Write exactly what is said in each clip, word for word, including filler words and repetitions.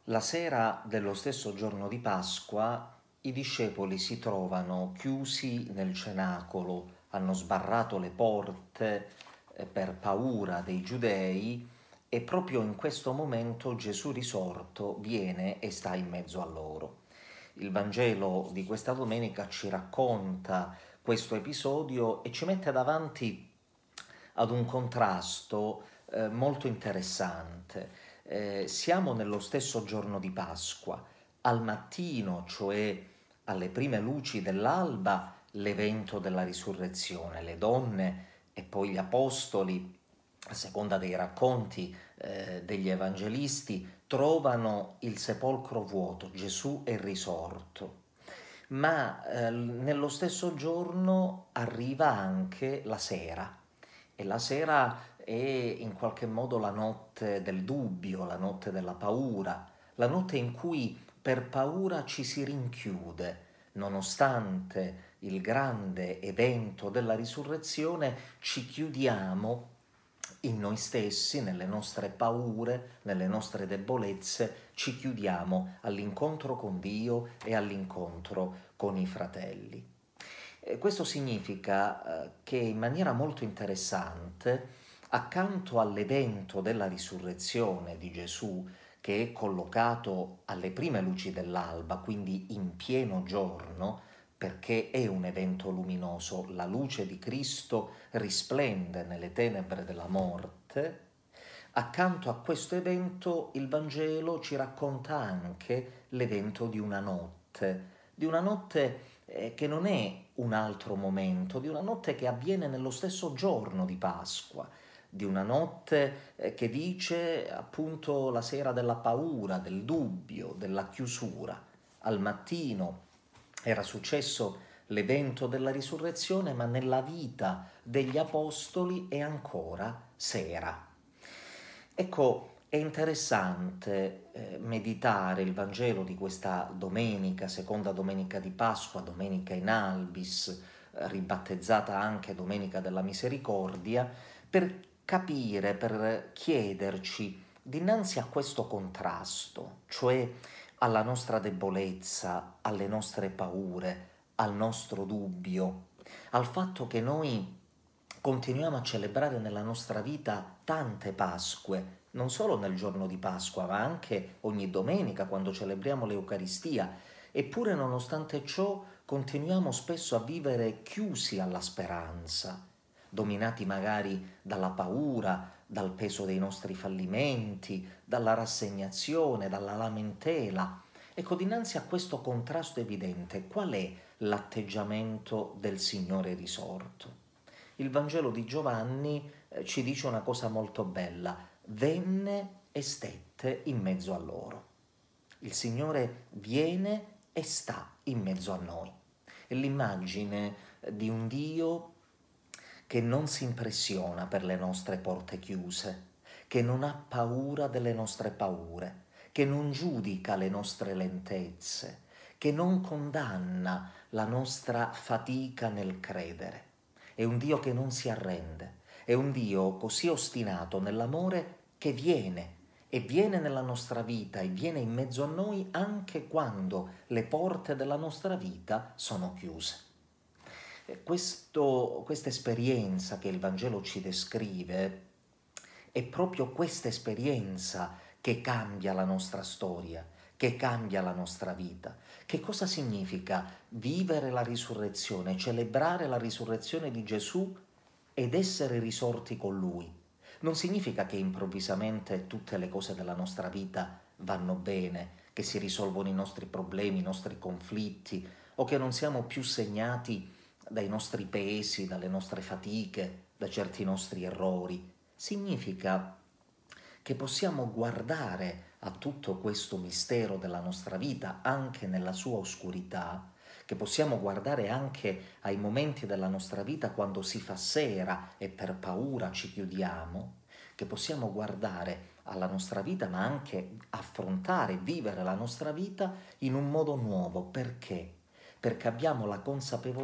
La sera dello stesso giorno di Pasqua i discepoli si trovano chiusi nel cenacolo, hanno sbarrato le porte eh, per paura dei giudei e proprio in questo momento Gesù risorto viene e sta in mezzo a loro. Il Vangelo di questa domenica ci racconta questo episodio e ci mette davanti ad un contrasto eh, molto interessante. Eh, siamo nello stesso giorno di Pasqua, al mattino, cioè alle prime luci dell'alba, l'evento della risurrezione, le donne e poi gli apostoli, a seconda dei racconti eh, degli evangelisti, trovano il sepolcro vuoto, Gesù è risorto. Ma eh, nello stesso giorno arriva anche la sera e la sera è in qualche modo la notte del dubbio, la notte della paura, la notte in cui per paura ci si rinchiude, nonostante il grande evento della risurrezione, ci chiudiamo in noi stessi, nelle nostre paure, nelle nostre debolezze, ci chiudiamo all'incontro con Dio e all'incontro con i fratelli. E questo significa eh, che in maniera molto interessante, accanto all'evento della risurrezione di Gesù, che è collocato alle prime luci dell'alba, quindi in pieno giorno, perché è un evento luminoso, la luce di Cristo risplende nelle tenebre della morte, accanto a questo evento il Vangelo ci racconta anche l'evento di una notte, di una notte eh, che non è un altro momento, di una notte che avviene nello stesso giorno di Pasqua, di una notte eh, che dice appunto la sera della paura, del dubbio, della chiusura. Al mattino era successo l'evento della risurrezione, ma nella vita degli apostoli è ancora sera. Ecco, è interessante eh, meditare il Vangelo di questa domenica, seconda domenica di Pasqua, domenica in albis, eh, ribattezzata anche Domenica della Misericordia, per capire, per chiederci dinanzi a questo contrasto, cioè alla nostra debolezza, alle nostre paure, al nostro dubbio, al fatto che noi continuiamo a celebrare nella nostra vita tante Pasque, non solo nel giorno di Pasqua, ma anche ogni domenica quando celebriamo l'Eucaristia, eppure nonostante ciò continuiamo spesso a vivere chiusi alla speranza, dominati magari dalla paura, dal peso dei nostri fallimenti, dalla rassegnazione, dalla lamentela. Ecco, dinanzi a questo contrasto evidente, qual è l'atteggiamento del Signore risorto? Il Vangelo di Giovanni eh, ci dice una cosa molto bella: venne e stette in mezzo a loro. Il Signore viene e sta in mezzo a noi. È l'immagine di un Dio che non si impressiona per le nostre porte chiuse, che non ha paura delle nostre paure, che non giudica le nostre lentezze, che non condanna la nostra fatica nel credere. È un Dio che non si arrende, è un Dio così ostinato nell'amore che viene e viene nella nostra vita e viene in mezzo a noi anche quando le porte della nostra vita sono chiuse. Questo, questa esperienza che il Vangelo ci descrive è proprio questa esperienza che cambia la nostra storia, che cambia la nostra vita. Che cosa significa vivere la risurrezione, celebrare la risurrezione di Gesù ed essere risorti con Lui? Non significa che improvvisamente tutte le cose della nostra vita vanno bene, che si risolvono i nostri problemi, i nostri conflitti, o che non siamo più segnati dai nostri pesi, dalle nostre fatiche, da certi nostri errori. Significa che possiamo guardare a tutto questo mistero della nostra vita anche nella sua oscurità, che possiamo guardare anche ai momenti della nostra vita quando si fa sera e per paura ci chiudiamo, che possiamo guardare alla nostra vita ma anche affrontare, vivere la nostra vita in un modo nuovo. Perché? Perché abbiamo la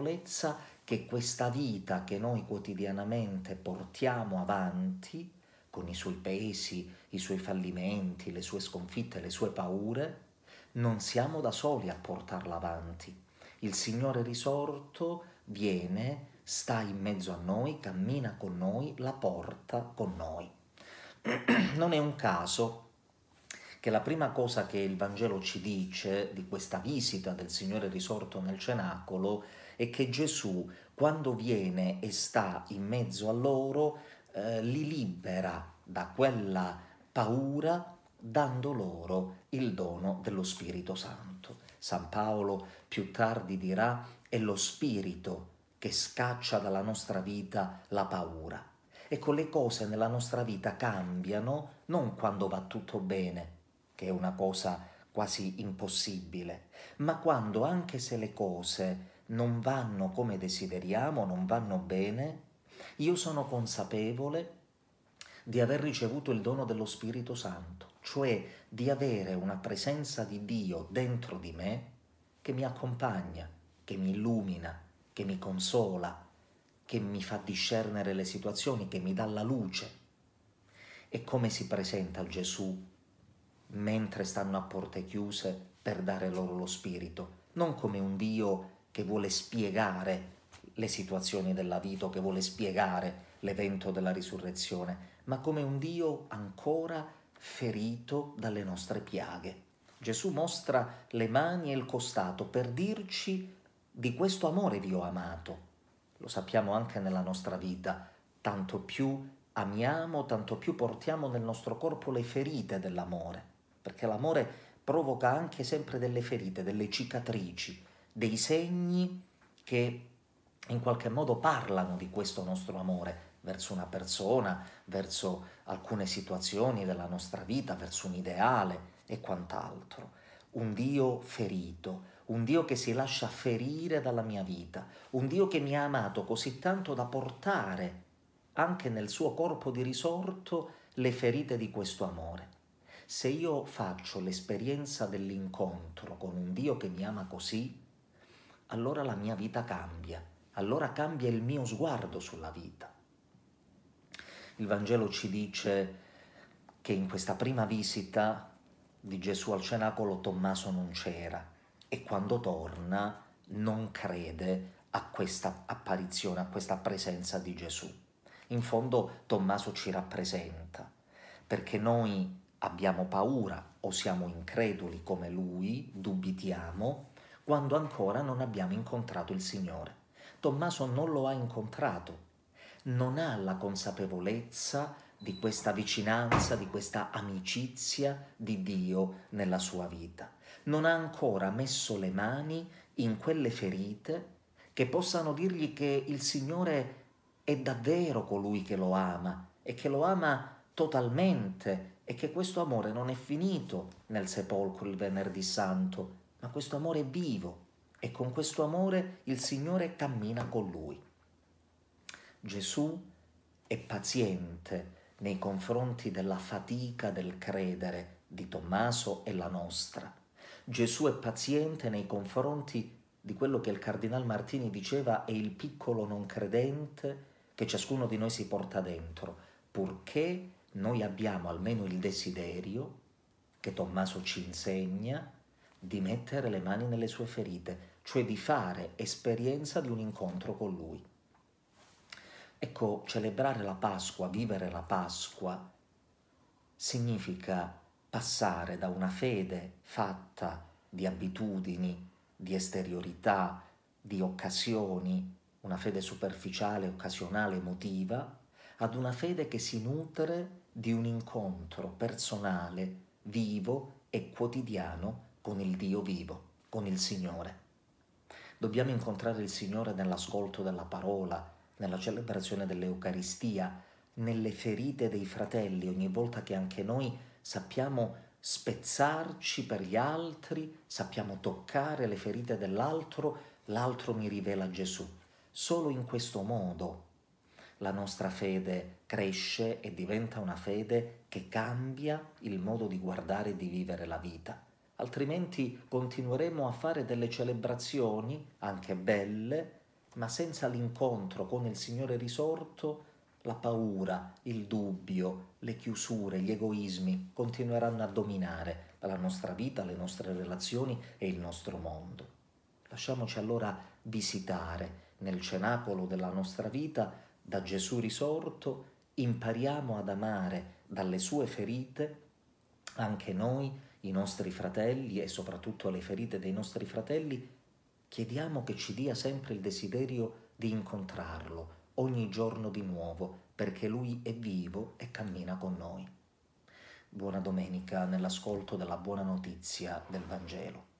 consapevolezza che questa vita che noi quotidianamente portiamo avanti con i suoi pesi, i suoi fallimenti, le sue sconfitte, le sue paure, non siamo da soli a portarla avanti. Il Signore risorto viene, sta in mezzo a noi, cammina con noi, la porta con noi. Non è un caso che la prima cosa che il Vangelo ci dice di questa visita del Signore risorto nel cenacolo è che Gesù, quando viene e sta in mezzo a loro, eh, li libera da quella paura, dando loro il dono dello Spirito Santo. San Paolo più tardi dirà: è lo Spirito che scaccia dalla nostra vita la paura. Ecco, le cose nella nostra vita cambiano non quando va tutto bene, che è una cosa quasi impossibile, ma quando, anche se le cose non vanno come desideriamo, non vanno bene, io sono consapevole di aver ricevuto il dono dello Spirito Santo, cioè di avere una presenza di Dio dentro di me che mi accompagna, che mi illumina, che mi consola, che mi fa discernere le situazioni, che mi dà la luce. E come si presenta Gesù mentre stanno a porte chiuse per dare loro lo Spirito? Non come un Dio che vuole spiegare le situazioni della vita o che vuole spiegare l'evento della risurrezione, ma come un Dio ancora ferito dalle nostre piaghe. Gesù mostra le mani e il costato per dirci: di questo amore vi ho amato. Lo sappiamo anche nella nostra vita, tanto più amiamo, tanto più portiamo nel nostro corpo le ferite dell'amore, perché l'amore provoca anche sempre delle ferite, delle cicatrici, dei segni che in qualche modo parlano di questo nostro amore verso una persona, verso alcune situazioni della nostra vita, verso un ideale e quant'altro. Un Dio ferito, un Dio che si lascia ferire dalla mia vita, un Dio che mi ha amato così tanto da portare anche nel suo corpo di risorto le ferite di questo amore. Se io faccio l'esperienza dell'incontro con un Dio che mi ama così, allora la mia vita cambia, allora cambia il mio sguardo sulla vita. Il Vangelo ci dice che in questa prima visita di Gesù al cenacolo Tommaso non c'era e quando torna non crede a questa apparizione, a questa presenza di Gesù. In fondo Tommaso ci rappresenta, perché noi abbiamo paura o siamo increduli come lui, dubitiamo, quando ancora non abbiamo incontrato il Signore. Tommaso non lo ha incontrato, non ha la consapevolezza di questa vicinanza, di questa amicizia di Dio nella sua vita. Non ha ancora messo le mani in quelle ferite che possano dirgli che il Signore è davvero colui che lo ama e che lo ama totalmente e che questo amore non è finito nel sepolcro il venerdì santo, ma questo amore è vivo e con questo amore il Signore cammina con lui. Gesù è paziente nei confronti della fatica del credere di Tommaso e la nostra. Gesù è paziente nei confronti di quello che il Cardinal Martini diceva è il piccolo non credente che ciascuno di noi si porta dentro, purché noi abbiamo almeno il desiderio, che Tommaso ci insegna, di mettere le mani nelle sue ferite, cioè di fare esperienza di un incontro con Lui. Ecco, celebrare la Pasqua, vivere la Pasqua, significa passare da una fede fatta di abitudini, di esteriorità, di occasioni, una fede superficiale, occasionale, emotiva, ad una fede che si nutre di un incontro personale, vivo e quotidiano con il Dio vivo, con il Signore. Dobbiamo incontrare il Signore nell'ascolto della parola, nella celebrazione dell'Eucaristia, nelle ferite dei fratelli, ogni volta che anche noi sappiamo spezzarci per gli altri, sappiamo toccare le ferite dell'altro, l'altro mi rivela Gesù. Solo in questo modo la nostra fede cresce e diventa una fede che cambia il modo di guardare e di vivere la vita. Altrimenti continueremo a fare delle celebrazioni, anche belle, ma senza l'incontro con il Signore risorto la paura, il dubbio, le chiusure, gli egoismi continueranno a dominare la nostra vita, le nostre relazioni e il nostro mondo. Lasciamoci allora visitare nel cenacolo della nostra vita da Gesù risorto, impariamo ad amare dalle sue ferite anche noi, i nostri fratelli e soprattutto le ferite dei nostri fratelli. Chiediamo che ci dia sempre il desiderio di incontrarlo ogni giorno di nuovo, perché Lui è vivo e cammina con noi. Buona domenica nell'ascolto della buona notizia del Vangelo.